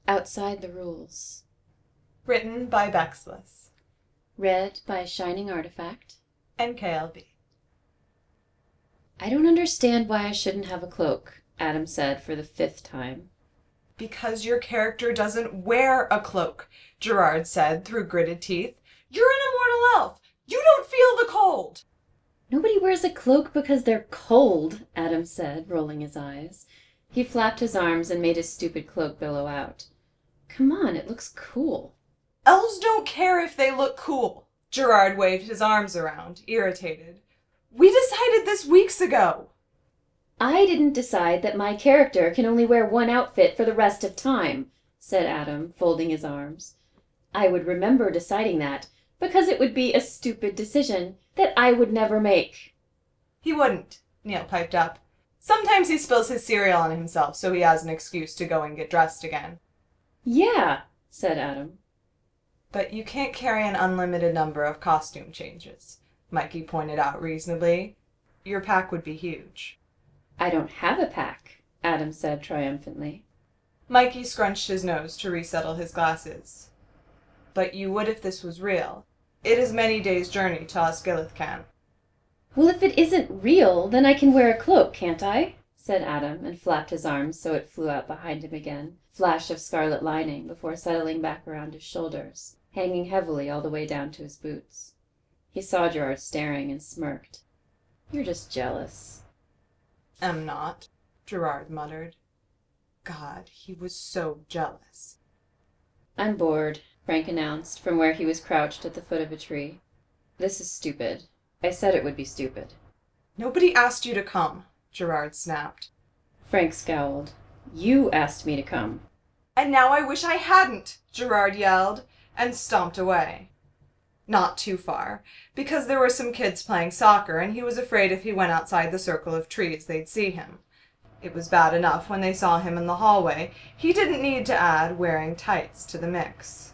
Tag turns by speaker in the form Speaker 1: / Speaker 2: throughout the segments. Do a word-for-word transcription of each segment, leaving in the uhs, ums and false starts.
Speaker 1: Outside the Rules.
Speaker 2: Written by Bexless.
Speaker 1: Read by Shining Artifact.
Speaker 2: And K L B.
Speaker 1: I don't understand why I shouldn't have a cloak, Adam said for the fifth time.
Speaker 2: Because your character doesn't wear a cloak, Gerard said through gritted teeth. You're an immortal elf. You don't feel the cold.
Speaker 1: Nobody wears a cloak because they're cold, Adam said, rolling his eyes. He flapped his arms and made his stupid cloak billow out. Come on, it looks cool.
Speaker 2: Elves don't care if they look cool. Gerard waved his arms around, irritated. We decided this weeks ago.
Speaker 1: I didn't decide that my character can only wear one outfit for the rest of time, said Adam, folding his arms. I would remember deciding that, because it would be a stupid decision that I would never make.
Speaker 2: He wouldn't, Neil piped up. Sometimes he spills his cereal on himself, so he has an excuse to go and get dressed again.
Speaker 1: Yeah, said Adam.
Speaker 2: But you can't carry an unlimited number of costume changes, Mikey pointed out reasonably. Your pack would be huge.
Speaker 1: I don't have a pack, Adam said triumphantly.
Speaker 2: Mikey scrunched his nose to resettle his glasses. But you would if this was real. It is many days' journey to Osgiliath.
Speaker 1: Well, if it isn't real, then I can wear a cloak, can't I? Said Adam, and flapped his arms so it flew out behind him again, flash of scarlet lining before settling back around his shoulders, hanging heavily all the way down to his boots. He saw Gerard staring and smirked. You're just jealous.
Speaker 2: Am not, Gerard muttered. God, he was so jealous.
Speaker 1: I'm bored, Frank announced from where he was crouched at the foot of a tree. This is stupid. I said it would be stupid.
Speaker 2: Nobody asked you to come, Gerard snapped.
Speaker 1: Frank scowled. You asked me to come.
Speaker 2: And now I wish I hadn't, Gerard yelled, and stomped away. Not too far, because there were some kids playing soccer, and he was afraid if he went outside the circle of trees they'd see him. It was bad enough when they saw him in the hallway. He didn't need to add wearing tights to the mix.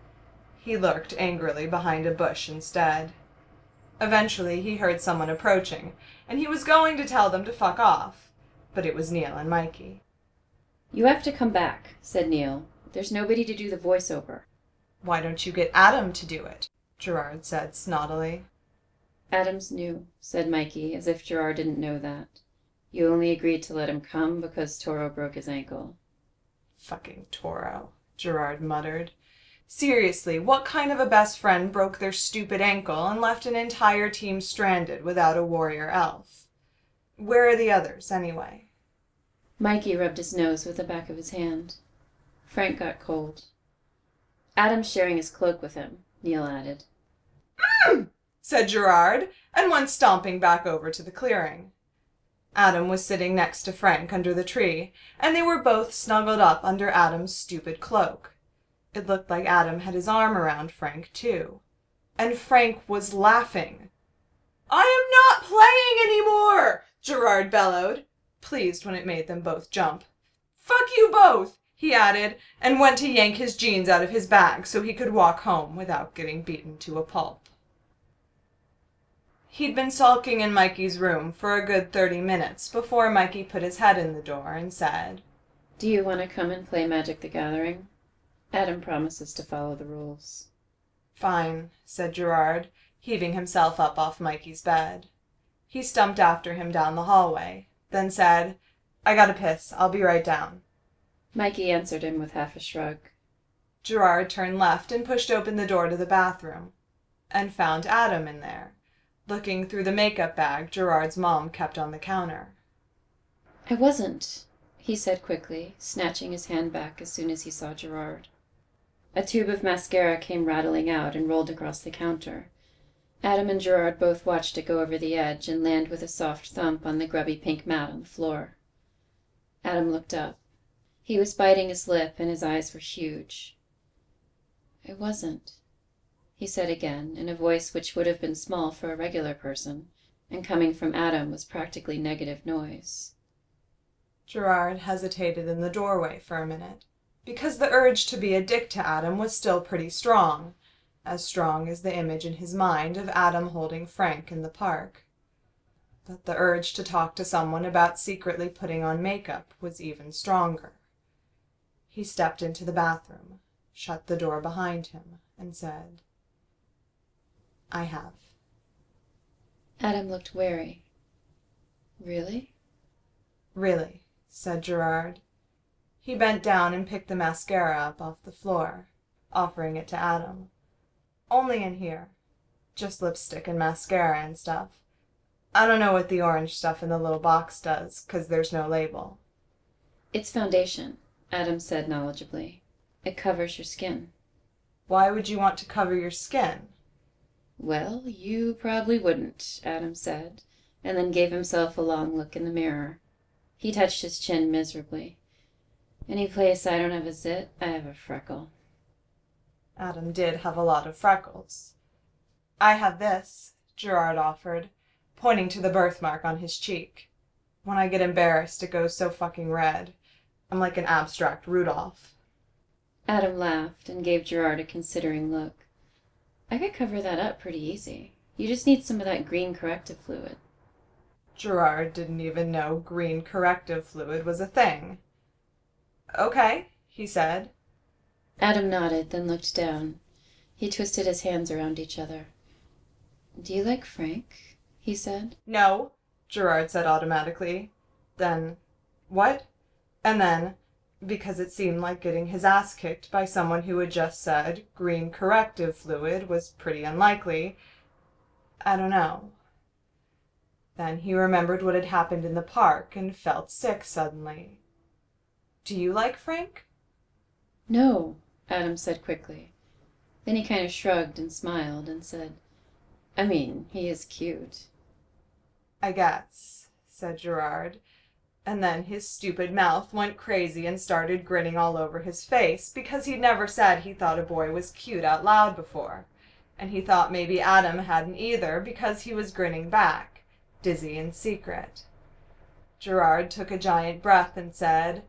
Speaker 2: He lurked angrily behind a bush instead. Eventually he heard someone approaching, and he was going to tell them to fuck off, but it was Neil and Mikey.
Speaker 1: You have to come back, said Neil. There's nobody to do the voiceover.
Speaker 2: Why don't you get Adam to do it? Gerard said snottily.
Speaker 1: Adam's new, said Mikey, as if Gerard didn't know that. You only agreed to let him come because Toro broke his ankle.
Speaker 2: Fucking Toro, Gerard muttered. Seriously, what kind of a best friend broke their stupid ankle and left an entire team stranded without a warrior elf? Where are the others, anyway?
Speaker 1: Mikey rubbed his nose with the back of his hand. Frank got cold. Adam's sharing his cloak with him, Neil added.
Speaker 2: Mm! said Gerard, and went stomping back over to the clearing. Adam was sitting next to Frank under the tree, and they were both snuggled up under Adam's stupid cloak. It looked like Adam had his arm around Frank, too. And Frank was laughing. I am not playing anymore, Gerard bellowed, pleased when it made them both jump. Fuck you both, he added, and went to yank his jeans out of his bag so he could walk home without getting beaten to a pulp. He'd been sulking in Mikey's room for a good thirty minutes before Mikey put his head in the door and said,
Speaker 1: Do you want to come and play Magic the Gathering? Adam promises to follow the rules.
Speaker 2: Fine, said Gerard, heaving himself up off Mikey's bed. He stumped after him down the hallway, then said, I gotta piss, I'll be right down.
Speaker 1: Mikey answered him with half a shrug.
Speaker 2: Gerard turned left and pushed open the door to the bathroom, and found Adam in there, looking through the makeup bag Gerard's mom kept on the counter.
Speaker 1: I wasn't, he said quickly, snatching his hand back as soon as he saw Gerard. A tube of mascara came rattling out and rolled across the counter. Adam and Gerard both watched it go over the edge and land with a soft thump on the grubby pink mat on the floor. Adam looked up. He was biting his lip and his eyes were huge. I wasn't, he said again, in a voice which would have been small for a regular person, and coming from Adam was practically negative noise.
Speaker 2: Gerard hesitated in the doorway for a minute, because the urge to be a dick to Adam was still pretty strong, as strong as the image in his mind of Adam holding Frank in the park. But the urge to talk to someone about secretly putting on makeup was even stronger. He stepped into the bathroom, shut the door behind him, and said, "I have."
Speaker 1: Adam looked wary. Really?
Speaker 2: "Really," said Gerard. He bent down and picked the mascara up off the floor, offering it to Adam. "Only in here. Just lipstick and mascara and stuff. I don't know what the orange stuff in the little box does, 'cause there's no label."
Speaker 1: It's foundation, Adam said knowledgeably. It covers your skin.
Speaker 2: "Why would you want to cover your skin?"
Speaker 1: Well, you probably wouldn't, Adam said, and then gave himself a long look in the mirror. He touched his chin miserably. Any place I don't have a zit, I have a freckle.
Speaker 2: Adam did have a lot of freckles. "I have this," Gerard offered, pointing to the birthmark on his cheek. "When I get embarrassed, it goes so fucking red. I'm like an abstract Rudolph."
Speaker 1: Adam laughed and gave Gerard a considering look. I could cover that up pretty easy. You just need some of that green corrective fluid.
Speaker 2: Gerard didn't even know green corrective fluid was a thing. "Okay," he said.
Speaker 1: Adam nodded, then looked down. He twisted his hands around each other. "Do you like Frank?" he said.
Speaker 2: "No," Gerard said automatically. Then, "What?" And then, because it seemed like getting his ass kicked by someone who had just said green corrective fluid was pretty unlikely, "I don't know." Then he remembered what had happened in the park and felt sick suddenly. "Do you like Frank?"
Speaker 1: "No," Adam said quickly. Then he kind of shrugged and smiled and said, "I mean, he is cute."
Speaker 2: "I guess," said Gerard. And then his stupid mouth went crazy and started grinning all over his face, because he'd never said he thought a boy was cute out loud before. And he thought maybe Adam hadn't either, because he was grinning back, dizzy in secret. Gerard took a giant breath and said,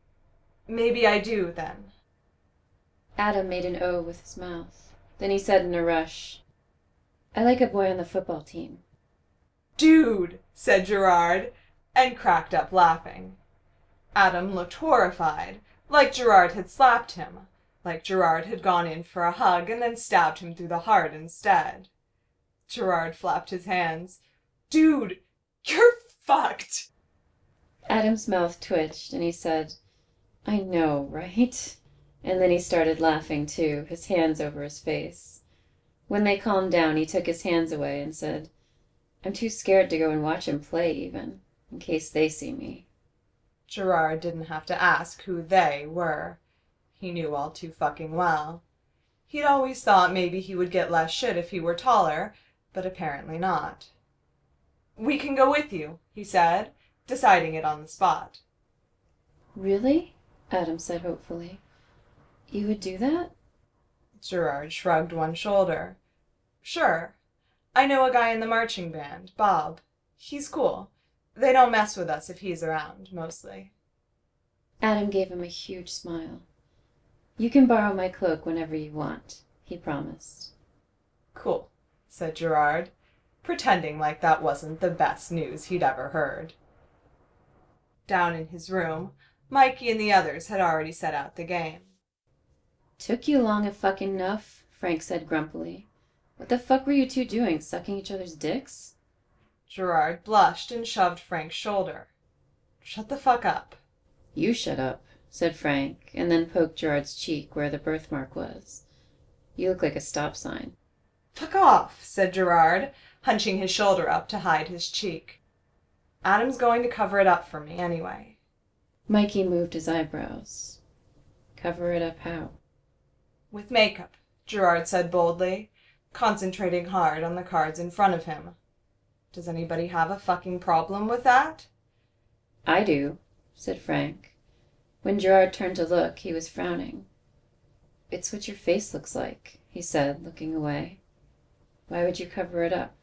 Speaker 2: "Maybe I do, then."
Speaker 1: Adam made an O with his mouth. Then he said in a rush, "I like a boy on the football team."
Speaker 2: "Dude," said Gerard, and cracked up laughing. Adam looked horrified, like Gerard had slapped him, like Gerard had gone in for a hug and then stabbed him through the heart instead. Gerard flapped his hands. "Dude, you're fucked."
Speaker 1: Adam's mouth twitched, and he said, "I know, right?" And then he started laughing, too, his hands over his face. When they calmed down, he took his hands away and said, "I'm too scared to go and watch him play, even, in case they see me."
Speaker 2: Gerard didn't have to ask who they were. He knew all too fucking well. He'd always thought maybe he would get less shit if he were taller, but apparently not. "We can go with you," he said, deciding it on the spot.
Speaker 1: "Really?" Adam said hopefully. "You would do that?"
Speaker 2: Gerard shrugged one shoulder. "Sure. I know a guy in the marching band, Bob. He's cool. They don't mess with us if he's around, mostly."
Speaker 1: Adam gave him a huge smile. "You can borrow my cloak whenever you want," he promised.
Speaker 2: "Cool," said Gerard, pretending like that wasn't the best news he'd ever heard. Down in his room, Mikey and the others had already set out the game.
Speaker 1: "Took you long and fucking enough," Frank said grumpily. "What the fuck were you two doing, sucking each other's dicks?"
Speaker 2: Gerard blushed and shoved Frank's shoulder. "Shut the fuck up."
Speaker 1: "You shut up," said Frank, and then poked Gerard's cheek where the birthmark was. "You look like a stop sign."
Speaker 2: "Fuck off," said Gerard, hunching his shoulder up to hide his cheek. "Adam's going to cover it up for me anyway."
Speaker 1: Mikey moved his eyebrows. "Cover it up how?"
Speaker 2: "With makeup," Gerard said boldly, concentrating hard on the cards in front of him. "Does anybody have a fucking problem with that?"
Speaker 1: "I do," said Frank. When Gerard turned to look, he was frowning. "It's what your face looks like," he said, looking away. "Why would you cover it up?"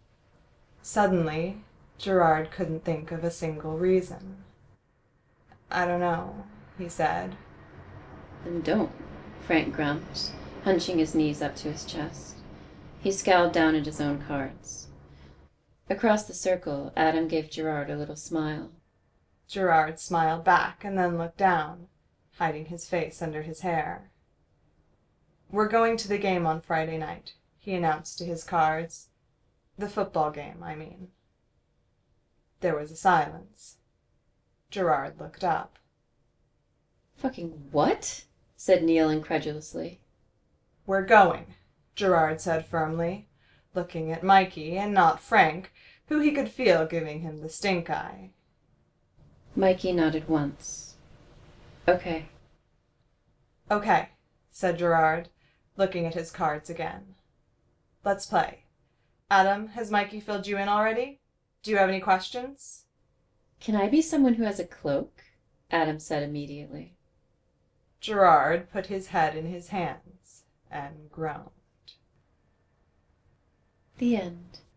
Speaker 2: Suddenly, Gerard couldn't think of a single reason. "I don't know," he said.
Speaker 1: "Then don't," Frank grumped, hunching his knees up to his chest. He scowled down at his own cards. Across the circle, Adam gave Gerard a little smile.
Speaker 2: Gerard smiled back and then looked down. hiding his face under his hair. "We're going to the game on Friday night," he announced to his cards. "The football game, I mean." There was a silence. Gerard looked up.
Speaker 1: "Fucking what?" said Neil incredulously.
Speaker 2: "We're going," Gerard said firmly, looking at Mikey and not Frank, who he could feel giving him the stink eye.
Speaker 1: Mikey nodded once. "Okay."
Speaker 2: "Okay," said Gerard, looking at his cards again. "Let's play. Adam, has Mikey filled you in already? Do you have any questions?"
Speaker 1: "Can I be someone who has a cloak?" Adam said immediately.
Speaker 2: Gerard put his head in his hands and groaned.
Speaker 1: The end.